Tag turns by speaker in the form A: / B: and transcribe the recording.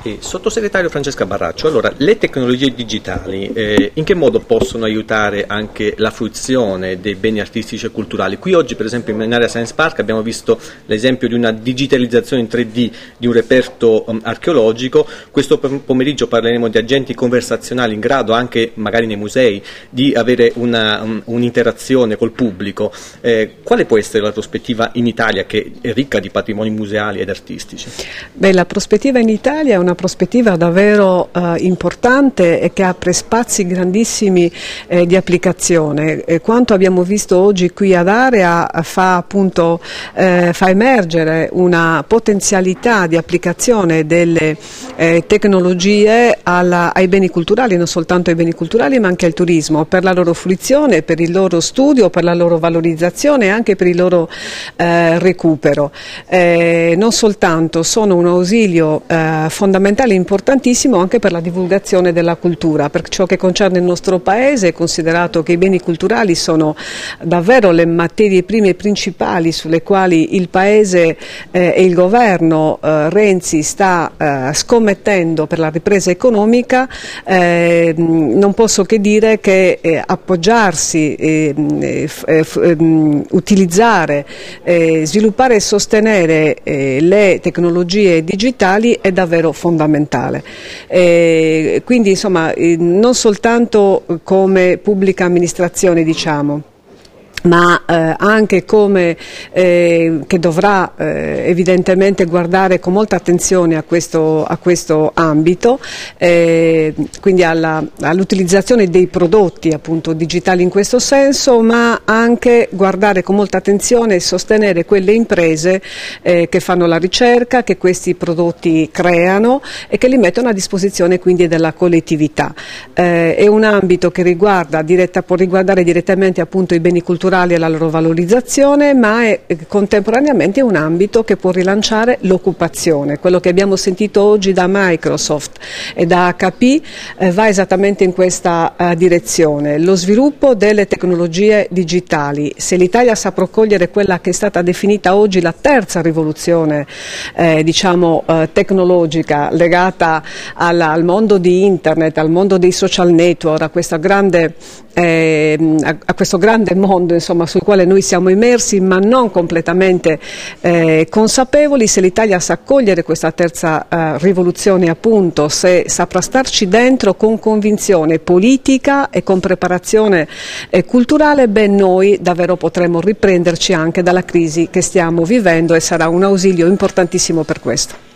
A: Sottosegretario Francesca Barraccio, allora le tecnologie digitali in che modo possono aiutare anche la fruizione dei beni artistici e culturali? Qui oggi per esempio in area Science Park abbiamo visto l'esempio di una digitalizzazione in 3D di un reperto archeologico. Questo pomeriggio parleremo di agenti conversazionali in grado anche magari nei musei di avere un'interazione col pubblico. Quale può essere la prospettiva in Italia, che è ricca di patrimoni museali ed artistici?
B: Beh, la prospettiva in Italia è una prospettiva davvero importante e che apre spazi grandissimi di applicazione. Quanto abbiamo visto oggi qui ad Area fa emergere una potenzialità di applicazione delle tecnologie ai beni culturali, non soltanto ai beni culturali ma anche al turismo, per la loro fruizione, per il loro studio, per la loro valorizzazione e anche per il loro recupero. Non soltanto sono un ausilio fondamentale e importantissimo anche per la divulgazione della cultura. Per ciò che concerne il nostro Paese, considerato che i beni culturali sono davvero le materie prime principali sulle quali il Paese e il governo Renzi sta scommettendo per la ripresa economica, non posso che dire che appoggiarsi, utilizzare, sviluppare e sostenere le tecnologie digitali è davvero fondamentale. Quindi insomma non soltanto come pubblica amministrazione, diciamo, ma anche come che dovrà evidentemente guardare con molta attenzione a questo ambito, quindi all'utilizzazione dei prodotti appunto digitali in questo senso, ma anche guardare con molta attenzione e sostenere quelle imprese che fanno la ricerca, che questi prodotti creano e che li mettono a disposizione quindi della collettività. È un ambito che può riguardare direttamente appunto i beni culturali e la loro valorizzazione, ma è contemporaneamente un ambito che può rilanciare l'occupazione. Quello che abbiamo sentito oggi da Microsoft e da HP va esattamente in questa direzione. Lo sviluppo delle tecnologie digitali, se l'Italia saprà cogliere quella che è stata definita oggi la terza rivoluzione tecnologica legata al mondo di internet, al mondo dei social network, a questo grande mondo insomma, sul quale noi siamo immersi ma non completamente consapevoli. Se l'Italia sa cogliere questa terza rivoluzione, appunto, se saprà starci dentro con convinzione politica e con preparazione culturale, noi davvero potremo riprenderci anche dalla crisi che stiamo vivendo e sarà un ausilio importantissimo per questo.